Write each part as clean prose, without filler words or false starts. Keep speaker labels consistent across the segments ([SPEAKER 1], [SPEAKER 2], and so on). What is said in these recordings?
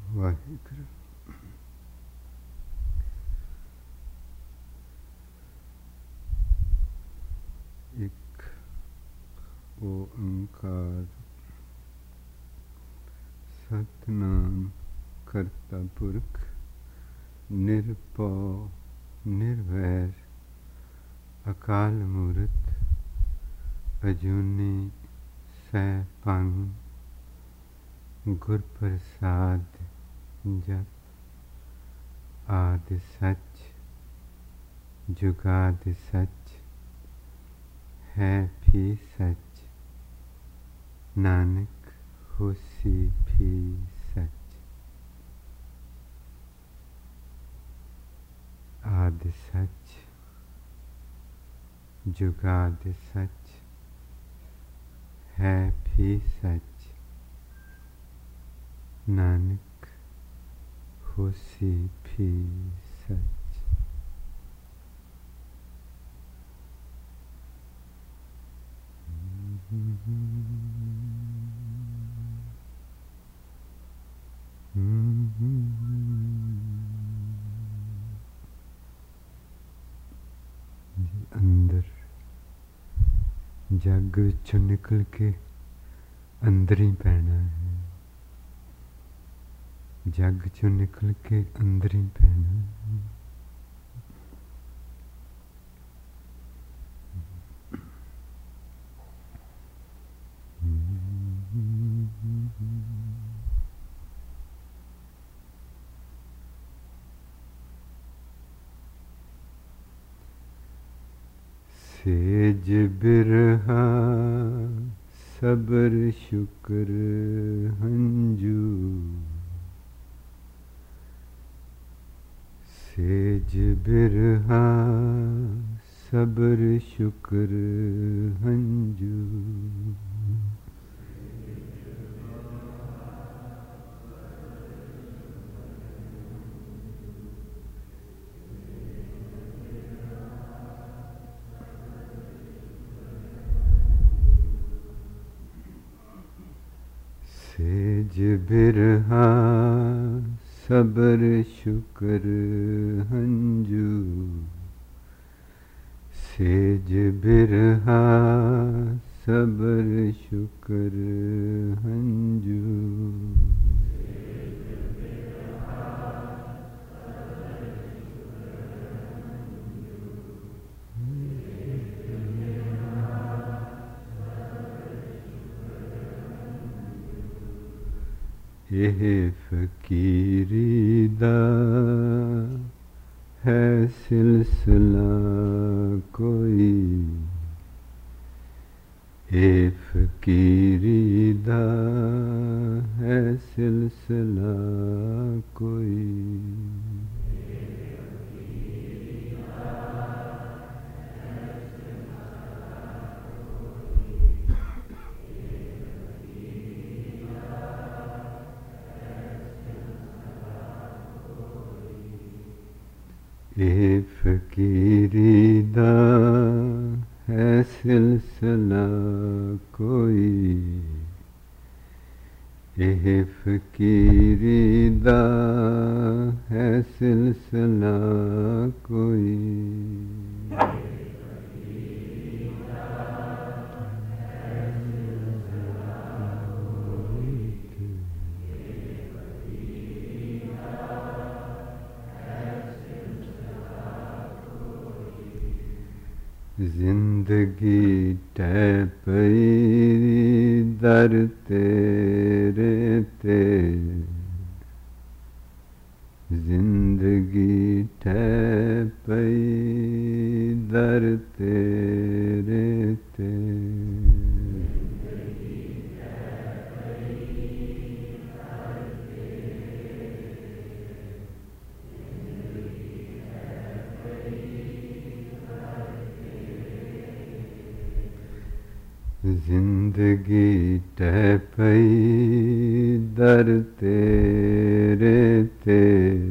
[SPEAKER 1] ਵਾਹਿਗੁਰੂ। ਇੱਕ ਓੰਕਾਰ ਸਤਿਨਾਮ ਕਰਤਾ ਪੁਰਖ ਨਿਰਭਉ ਨਿਰਵੈਰ ਅਕਾਲ ਮੂਰਤ ਅਜੂਨੀ ਸੈਭੰ ਗੁਰ ਪ੍ਰਸਾਦ ਜਪ ਆਦਿ ਸੱਚ ਜੁਗਾਦਿ ਸੱਚ ਹੈ ਵੀ ਸੱਚ ਨਾਨਕ ਹੋਸੀ ਵੀ ਸੱਚ। ਆਦਿ ਸੱਚ ਜੁਗਾਦਿ ਸੱਚ ਹੈ ਵੀ ਸੱਚ ਨਾਨਕ ਹੋਸੀ ਵੀ ਸੱਚ। ਅੰਦਰ ਜੱਗ ਵਿੱਚੋਂ ਨਿਕਲ ਕੇ ਅੰਦਰ ਹੀ ਪੈਣਾ ਹੈ। ਜੱਗ ਚੋਂ ਨਿਕਲ ਕੇ ਅੰਦਰ ਹੀ ਪੈਣਾ ਹੈ। ਸੇਜ ਬਿਰਹਾ ਸਬਰ ਸ਼ੁਕਰ ਹੰਝੂ। ਸੇਜ ਬਿਰਹਾ ਸਬਰ ਸ਼ੁਕਰ ਹੰਝੂ। ਸੇਜ ਬਿਰਹਾ ਸਬਰ ਸ਼ੁਕਰ ਹੰਝੂ। ਸੇਜ ਬਿਰਹਾ ਸਬਰ ਸ਼ੁਕਰ ਹੰਝੂ। ਇਹ ਫਕੀਰੀ ਦਾ ਹੈ ਸਿਲਸਿਲਾ ਕੋਈ। ਇਹ ਫਕੀਰੀ ਦਾ ਹੈ ਸਿਲਸਿਲਾ ਕੋਈ। ਇਹ ਫਕੀਰੀ ਦਾ ਹੈ ਸਿਲਸਿਲਾ ਕੋਈ। ਇਹ ਫਕੀਰੀ ਦਾ ਹੈ ਸਿਲਸਿਲਾ ਕੋਈ। ਜ਼ਿੰਦਗੀ ਟਹਿ ਪਈ ਦਰ ਤੇਰੇ ਤੇ। ਜ਼ਿੰਦਗੀ ਟਹਿ ਪਈ ਦਰ ਤੇਰੇ ਤੇ। ਜ਼ਿੰਦਗੀ ਟਹਿ ਪਈ ਦਰ ਤੇਰੇ ਤੇ।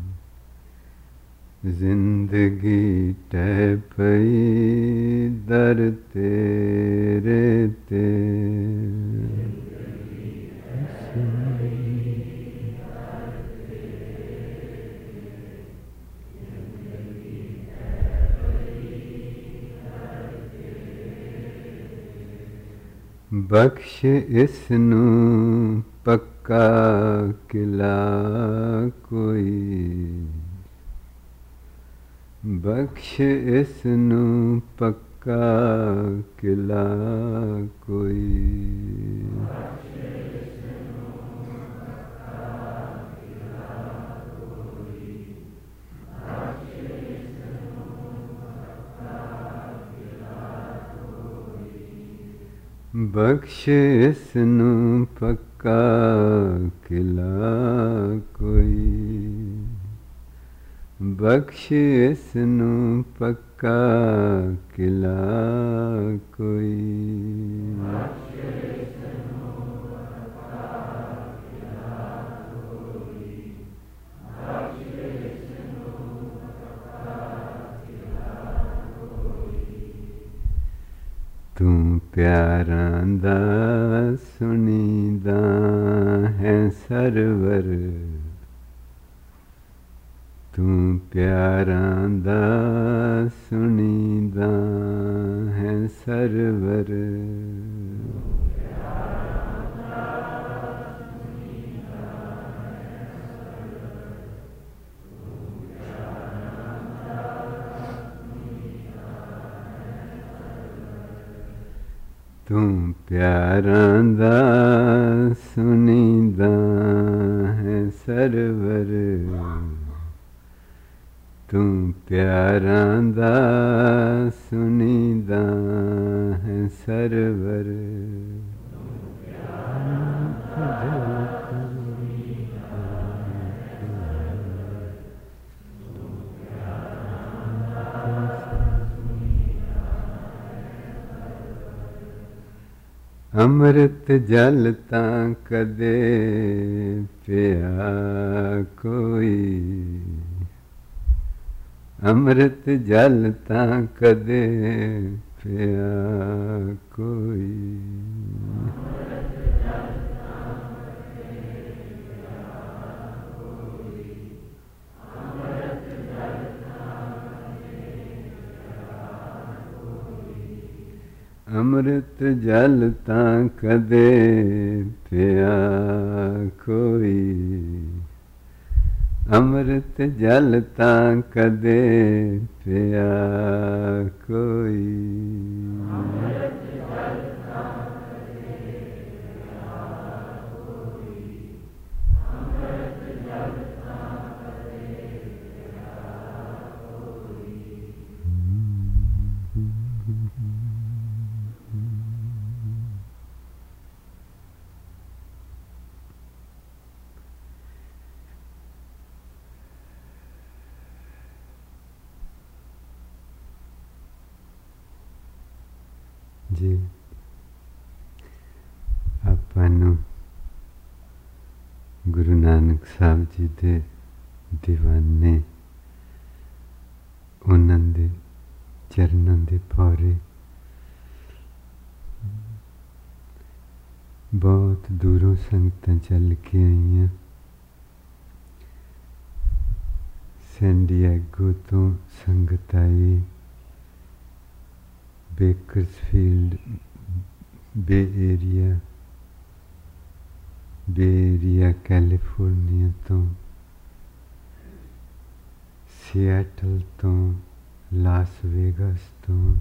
[SPEAKER 1] ਜ਼ਿੰਦਗੀ ਟਹਿ ਪਈ ਦਰ ਤੇਰੇ ਤੇ। ਬਖਸ਼ ਇਸ ਨੂੰ ਪੱਕਾ ਕਿਲਾ ਕੋਈ, ਬਖਸ਼ ਇਸ ਨੂੰ ਪੱਕਾ ਕਿਲਾ ਕੋਈ, ਬਖਸ਼ ਇਸ ਨੂੰ ਪੱਕਾ ਕਿਲਾ ਕੋਈ, ਬਖਸ਼ ਇਸ ਨੂੰ ਪੱਕਾ ਕਿਲਾ ਕੋਈ, ਤੂੰ ਪਿਆਰਾਂ ਦਾ ਸੁਣੀਦਾ ਹੈ ਸਰਵਰ, ਤੂੰ ਪਿਆਰਾਂ ਦਾ ਸੁਣੀਦਾ ਹੈ ਸਰਵਰ, ਤੂੰ ਪਿਆਰਾਂ ਦਾ ਸੁਣੀਦਾ ਹੈ ਸਰਵਰ, ਤੂੰ ਪਿਆਰਾਂ ਦਾ ਸੁਣੀਦਾ ਹੈ ਸਰਵਰ, ਅੰਮ੍ਰਿਤ ਜਲ ਤਾਂ ਕਦੇ ਪਿਆ ਕੋਈ, ਅੰਮ੍ਰਿਤ ਜਲ ਤਾਂ ਕਦੇ ਪਿਆ ਕੋਈ, ਅੰਮ੍ਰਿਤ ਜਲ ਤਾਂ ਕਦੇ ਪਿਆ ਕੋਈ, ਅੰਮ੍ਰਿਤ ਜਲ ਤਾਂ ਕਦੇ ਪਿਆ ਕੋਈ, ਜੀ ਆਪਾਂ ਨੂੰ ਗੁਰੂ ਨਾਨਕ ਸਾਹਿਬ ਜੀ ਦੇ ਦੀਵਾਨੇ, ਉਹਨਾਂ ਦੇ ਚਰਨਾਂ ਦੇ ਫੁਹਾਰੇ ਬਹੁਤ ਦੂਰੋਂ ਸੰਗਤਾਂ ਚੱਲ ਕੇ ਆਈਆਂ। ਸੈਂਡੀਐਗੋ ਤੋਂ ਸੰਗਤ ਆਈ, ਬੇਕਰਸਫੀਲਡ, ਬੇ ਏਰੀਆ ਕੈਲੀਫੋਰਨੀਆ ਤੋਂ, ਸਿਐਟਲ ਤੋਂ, ਲਾਸ ਵੇਗਸ ਤੋਂ,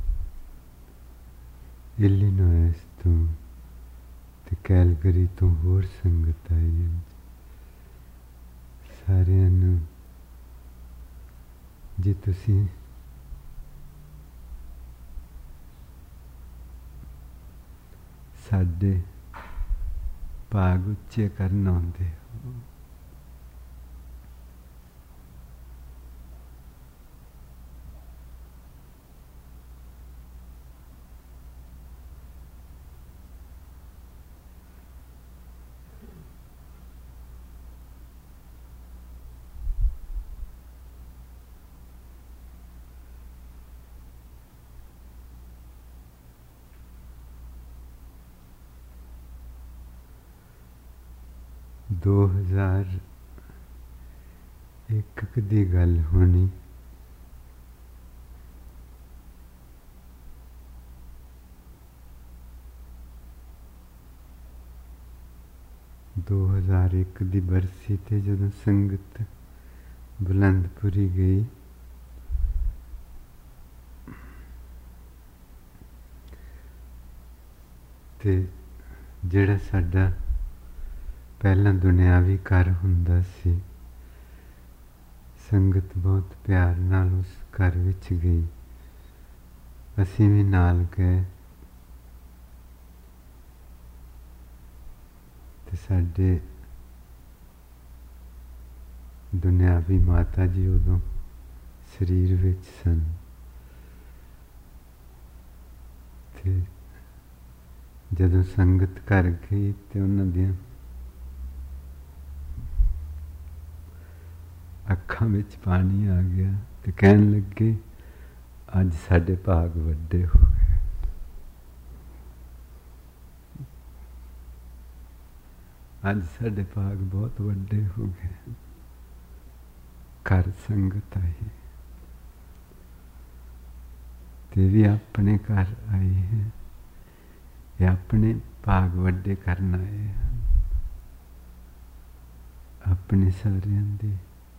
[SPEAKER 1] ਇਲੀਨੋਇਸ ਤੋਂ ਤੇ ਕੈਲਗਰੀ ਤੋਂ ਹੋਰ ਸੰਗਤ ਆਈ ਹੈ। ਸਾਰਿਆਂ ਨੂੰ ਜੇ ਤੁਸੀਂ ਸਾਡੇ ਭਾਗ ਉੱਚੇ ਕਰਨ ਆਉਂਦੇ ਹੋ, ਦੋ ਹਜ਼ਾਰ ਇੱਕ ਦੀ ਗੱਲ ਹੋਣੀ, 2001 ਦੀ ਬਰਸੀ ਤੇ ਜਦੋਂ ਸੰਗਤ ਬੁਲੰਦਪੁਰੀ ਗਈ ਤੇ ਜਿਹੜਾ ਸਾਡਾ ਪਹਿਲਾਂ ਦੁਨਿਆਵੀ ਘਰ ਹੁੰਦਾ ਸੀ, ਸੰਗਤ ਬਹੁਤ ਪਿਆਰ ਨਾਲ ਉਸ ਘਰ ਵਿੱਚ ਗਈ। ਅਸੀਂ ਵੀ ਨਾਲ ਗਏ ਤੇ ਸਾਡੇ ਦੁਨਿਆਵੀ ਮਾਤਾ ਜੀ ਉਦੋਂ ਸਰੀਰ ਵਿੱਚ ਸਨ ਤੇ ਜਦੋਂ ਸੰਗਤ ਘਰ ਗਈ ਤੇ ਉਹਨਾਂ ਦੀਆਂ ਅੱਖਾਂ ਵਿੱਚ ਪਾਣੀ ਆ ਗਿਆ ਤੇ ਕਹਿਣ ਲੱਗੇ, ਅੱਜ ਸਾਡੇ ਭਾਗ ਵੱਡੇ ਹੋ ਗਏ। ਅੱਜ ਸਾਡੇ ਭਾਗ ਬਹੁਤ ਵੱਡੇ ਹੋ ਗਏ। ਘਰ ਸੰਗਤ ਆਈ ਤੇ ਵੀ ਆਪਣੇ ਘਰ ਆਈ ਹੈ। ਇਹ ਆਪਣੇ ਭਾਗ ਵੱਡੇ ਕਰਨ ਆਏ ਹਨ, ਆਪਣੇ ਸਾਰਿਆਂ ਦੇ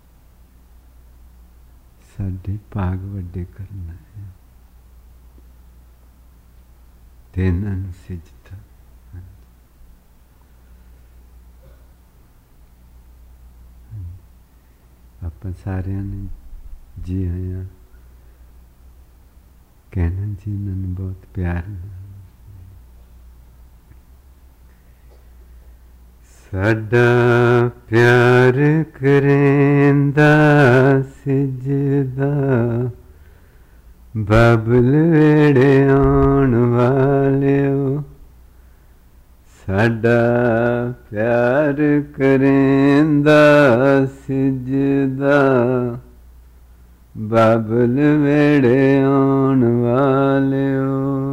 [SPEAKER 1] ਸਾਡੇ ਭਾਗ ਵੱਡੇ ਕਰਨ ਆਏ ਤੇ ਇਹਨਾਂ ਨੂੰ ਸਿਜਦਾ। ਆਪਾਂ ਸਾਰਿਆਂ ਨੇ ਜੀ ਆਇਆਂ ਕਹਿਣਾ ਜੀ, ਇਹਨਾਂ ਨੂੰ ਬਹੁਤ ਪਿਆਰ ਨਾਲ। ਸਾਡਾ ਪਿਆਰ ਕਰੇਂਦਾ ਸਿਜਦਾ, ਬਾਬਲ ਵੇੜੇ ਆਉਣ ਵਾਲਿਓ। ਸਾਡਾ ਪਿਆਰ ਕਰੇਂਦਾ ਸਿਜਦਾ, ਬਾਬਲ ਵੇੜੇ ਆਉਣ ਵਾਲਿਓ।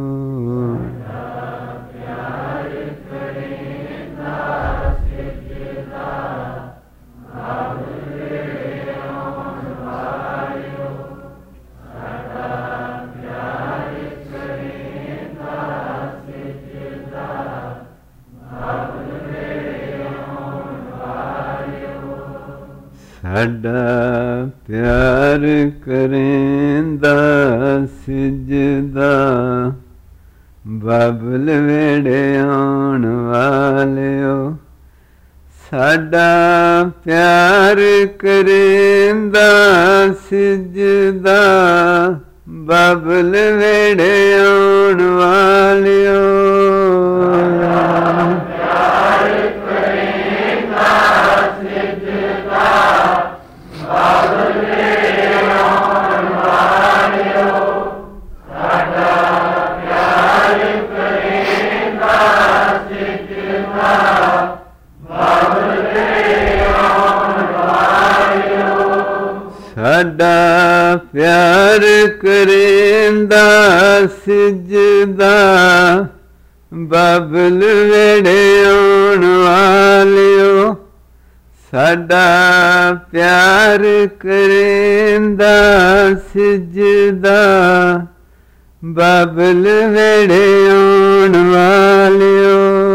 [SPEAKER 1] ਸਾਡਾ ਪਿਆਰ ਕਰੇਂਦਾ ਸਿਜਦਾ, ਬਾਬਲ ਵੇੜੇ ਆਉਣ ਵਾਲਿਓ। ਸਾਡਾ ਪਿਆਰ ਕਰੇਂਦਾ ਸਿਜਦਾ, ਬਾਬਲ ਵੇੜੇ ਆਉਣ ਵਾਲਿਓ। ਸਾਡਾ ਪਿਆਰ ਕਰੇਂਦਾ ਸਿਜਦਾ, ਬਾਬਲ ਵੇੜੇ ਆਉਣ ਵਾਲਿਓ। ਸਾਡਾ ਪਿਆਰ ਕਰੇਂਦਾ ਸਿਜਦਾ, ਬਾਬਲ ਵੇੜੇ ਆਉਣ ਵਾਲਿਓ।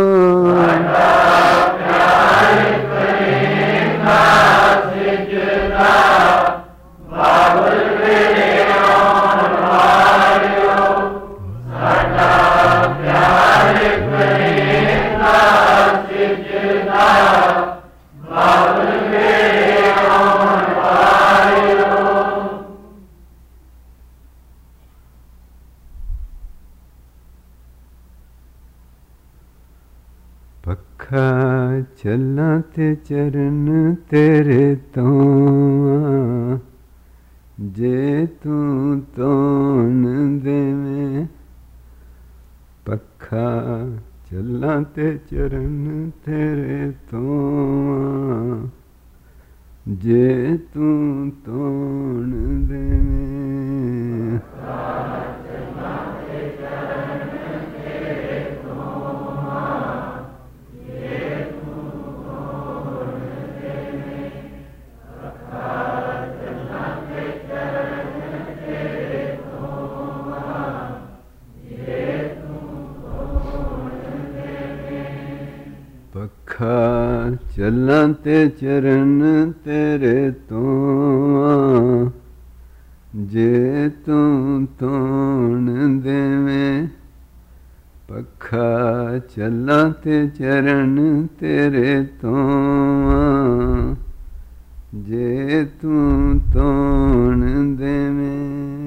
[SPEAKER 1] ਪੱਖਾ ਚੱਲਾਂ ਤੇ ਚਰਨ ਤੇਰੇ ਤੋਂ, ਜੇ ਤੂੰ ਤੋਨ ਦੇਵੇਂ। ਪੱਖਾ ਚੱਲਾਂ ਤੇ ਚਰਨ ਤੇਰੇ ਤੋਂ, ਜੇ ਤੂੰ ਤੋਨ ਦੇਵੇਂ। ਪੱਖਾ ਚੱਲਾਂ ਤੇ ਚਰਨ ਤੇਰੇ ਤੋਂ, ਜੇ ਤੂੰ ਤੋਣ ਦੇਵੇਂ ਪੱਖਾ। ਚੱਲਾਂ ਤੇ ਚਰਨ ਤੇਰੇ ਤੋਂ, ਜੇ ਤੂੰ ਤੋਣ ਦੇਵੇਂ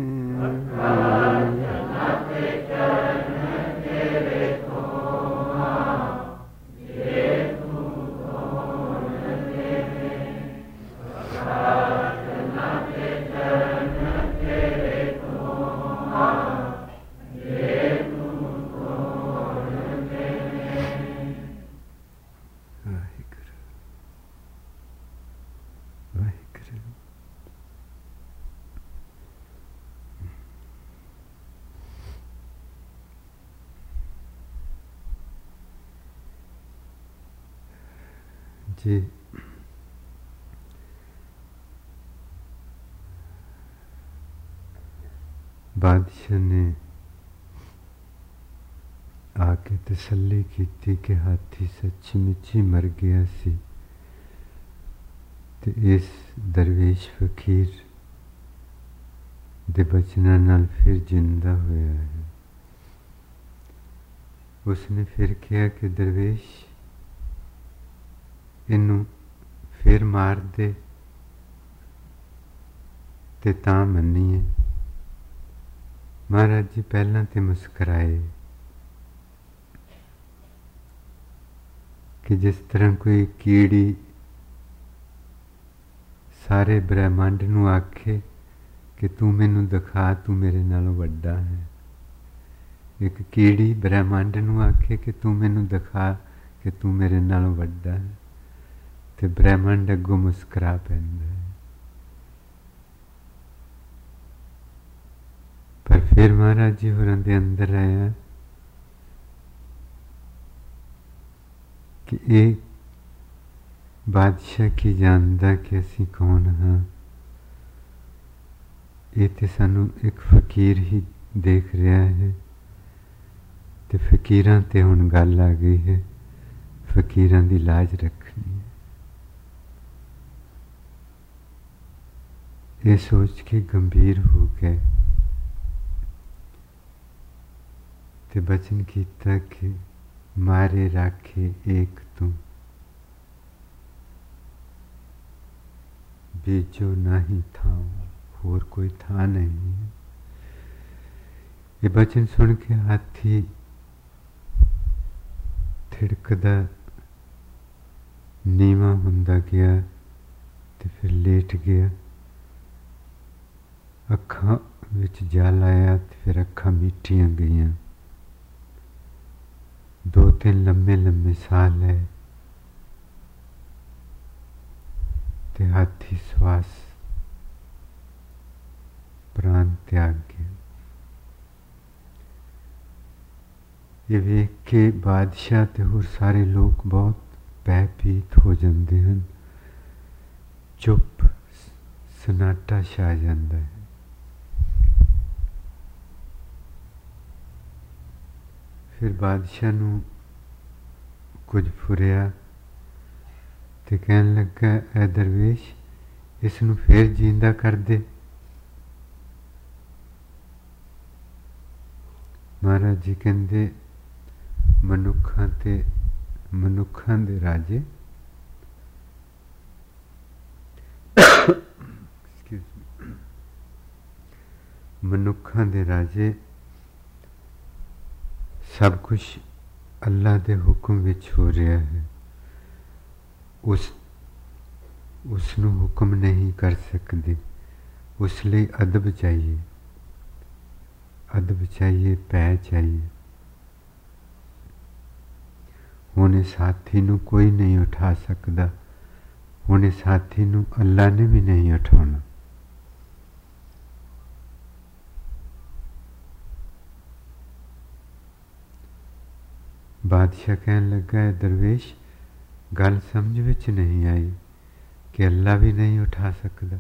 [SPEAKER 1] जी। बादशाह ने आके तसल्ली की कि हाथी सच्ची मुच्ची मर गया सी ते इस दरवेश फकीर दे बचना नाल फिर जिंदा होया है। उसने फिर कहा कि दरवेश इनू फिर मार दे ते तां मन्नीए। महाराज जी पहला तो मुस्कराए कि जिस तरह कोई कीड़ी सारे ब्रह्मांड नू आखे कि तू मैनू दिखा, तू मेरे नालों वड्डा है। एक कीड़ी ब्रह्मांड नू आखे कि तू मैनू दिखा कि तू मेरे नालों वड्डा है, तो ब्रह्मांड अगों मुस्करा पैंदा है। पर फिर महाराज जी होरां दे अंदर आया कि एक बादशाह की जानदा कि असी कौन हाँ, ये तो सानू एक फकीर ही देख रहा है। तो फकीरां ते हुण गल आ गई है, फकीरां दी लाज रखनी है। ये सोच के गंभीर हो गए ते बचन कीता कि मारे राखे एक तू, बीजो नहीं था, होर कोई था नहीं। ये बचन सुन के हाथी थिड़कदा नीवा हुंदा गया ते फिर लेट गया। अखां विच जल आया ते फिर अखां मीठियां गईयां। दो तीन लम्बे लम्बे साह लए ते हाथी श्वास प्राण त्याग गया। ये वेख के बादशाह ते होर सारे लोग बहुत भयभीत हो जाते हैं। चुप सन्नाटा छा जाता है। फिर बादशाह नू कुछ फुरिया ते कहन लगा, ए दरवेश इसनू फिर जींदा कर दे। महाराज जी कहते मनुखां दे राजे मनुखां दे राजे सब कुछ अल्लाह दे हुक्म विच हो रहा है। उसनू हुक्म नहीं कर सकते, उस लिए अदब चाहिए, अदब चाहिए, पै चाहिए। हुण इस हाथी नू कोई नहीं उठा सकता, हुण इस हाथी नू अल्लाह ने भी नहीं उठाना। बादशाह कहन लगा, है दरवेश गल समझ विच नहीं आई कि अल्लाह भी नहीं उठा सकता।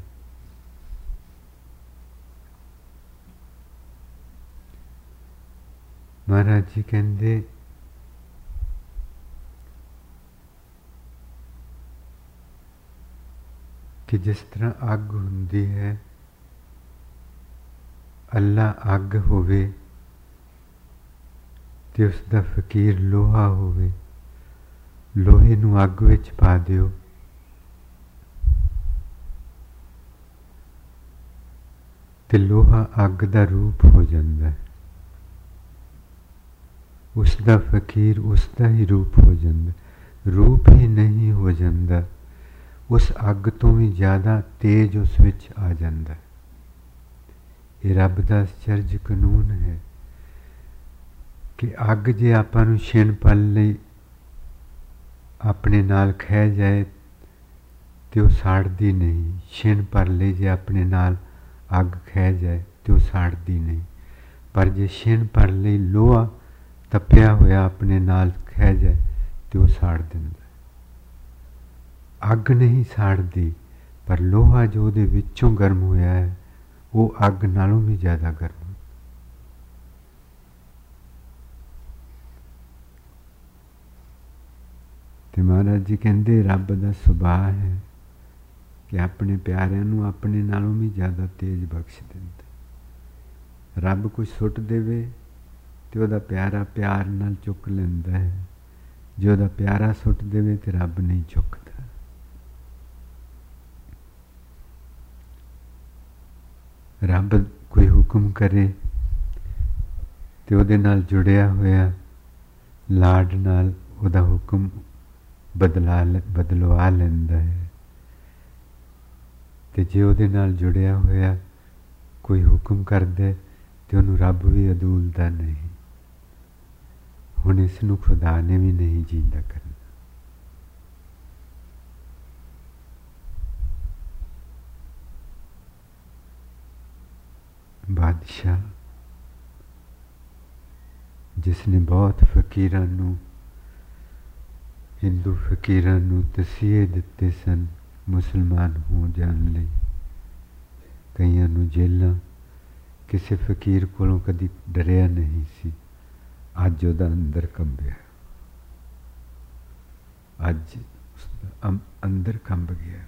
[SPEAKER 1] महाराज जी कहते कि जिस तरह अग हुंदी है, अल्लाह अग होवे ते उसदा फकीर लोहा होवे, लोहे नूं अग विच पा दिओ ते लोहा अग दा रूप हो जांदा है, उसदा फकीर उसदा ही रूप हो जांदा, रूप ही नहीं हो जांदा, उस अग तो भी ज़्यादा तेज उस विच आ जांदा है। ये रब दा आश्चर्य कानून है कि अग जे आपां नूं छिण पल लई अपने नाल खह जाए तो वह साड़दी नहीं, छिण पर लई जे अपने नाल अग खह जाए तो वह साड़दी नहीं, पर जे छिण पर लई लोहा तपिया होया अपने नाल खह जाए तो वह साड़ दिंदा। अग नहीं साड़दी, पर लोहा जो उहदे विचों गर्म होया है वो अग नालों भी ज़्यादा गर्म। ते महाराज जी कहते रब दा सुभाव है कि अपने प्यारिਆਂ ਨੂੰ अपने नालों भी ज़्यादा तेज बख्श दिंदा। रब कुछ सुट देवे तो वह प्यारा प्यार नाल चुक लैंदा है, जो वह प्यारा सुट देवे तो रब नहीं चुकता। रब कोई हुक्म करे तो उहदे नाल जुड़िया होया लाड नाल उहदा हुक्म बदलवा लैंदा है, ते जे उहदे नाल जुड़िया होया कोई हुक्म कर दे तो उन्होंने रब भी अदूलदा नहीं। हुण इसनूं खुदा ने भी नहीं जींदा करना। बादशाह जिसने बहुत फकीरां नूं, हिंदू फकीरां नूं तसीहे दिते सन मुसलमान हो जाण लई, कईयां नूं जेलां, किसी फकीर कोलों कदी डरिया नहीं सी, अज उहदा अंदर कंबिया, अज उसदा अंदर कंब गया।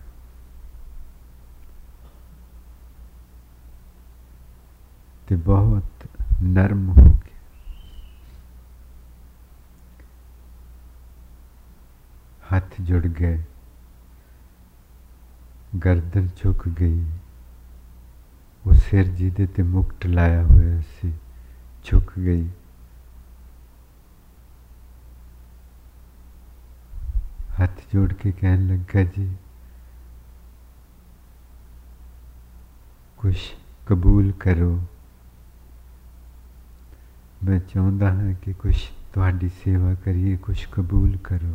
[SPEAKER 1] ते बहुत नरम हो गया। हाथ जुड़ गए, गर्दन झुक गई, वो सिर जिहदे ते मुकुट लाया होया सी झुक गई। हाथ जोड़ के कहने लगा जी कुछ कबूल करो, मैं चाहता हाँ कि कुछ तुहाडी सेवा करिए, कुछ कबूल करो।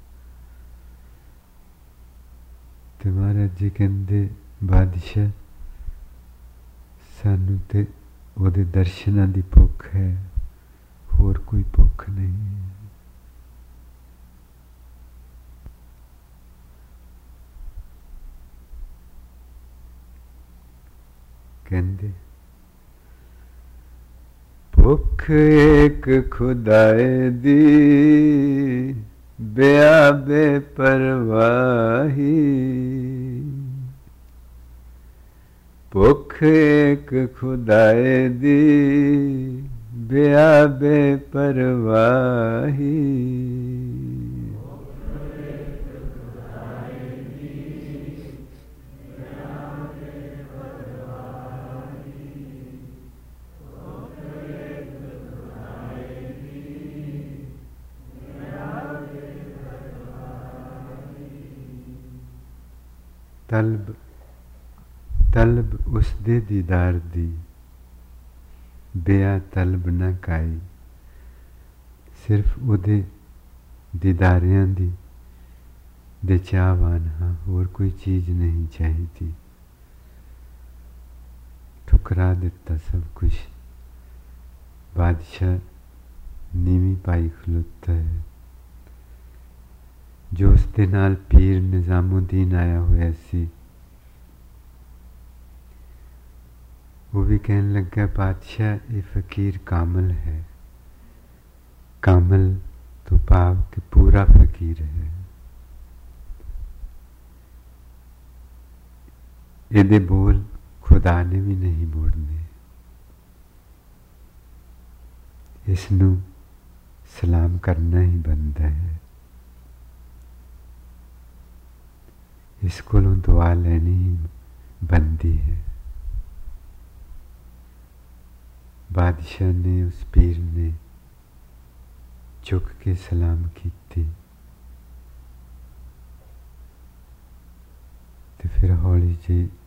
[SPEAKER 1] तो महाराज जी कहते बादशाह सानू ते उहदे दर्शनां दी भुख है, होर कोई भुख नहीं है। कहते भुख एक खुदाए दी बेआबे परवाही, भुख एक खुदाए दी बेआबे परवाही। तलब उसदे दीदार दी, बेआ तलब न काई, सिर्फ उहदे दीदारियां दी दे चाहवान हाँ, होर कोई चीज़ नहीं चाहिदी। ठुकरा दिता सब कुछ। बादशाह नीवी पाई खलोता है। जो उसके नाल पीर निज़ामुद्दीन आया हुआ सी, वो भी कहने लगा बादशाह ये फ़कीर कामल है। कामल तो भाव कि पूरा फ़कीर है। ਇਹਦੇ ਬੋਲ खुदा ने भी नहीं मोड़ने। इसनू सलाम करना ही बनता है। इस कोलों दुआ लेनी ही बनती है। बादशाह ने उस पीर ने झुक के सलाम कीती ते फिर हौली जी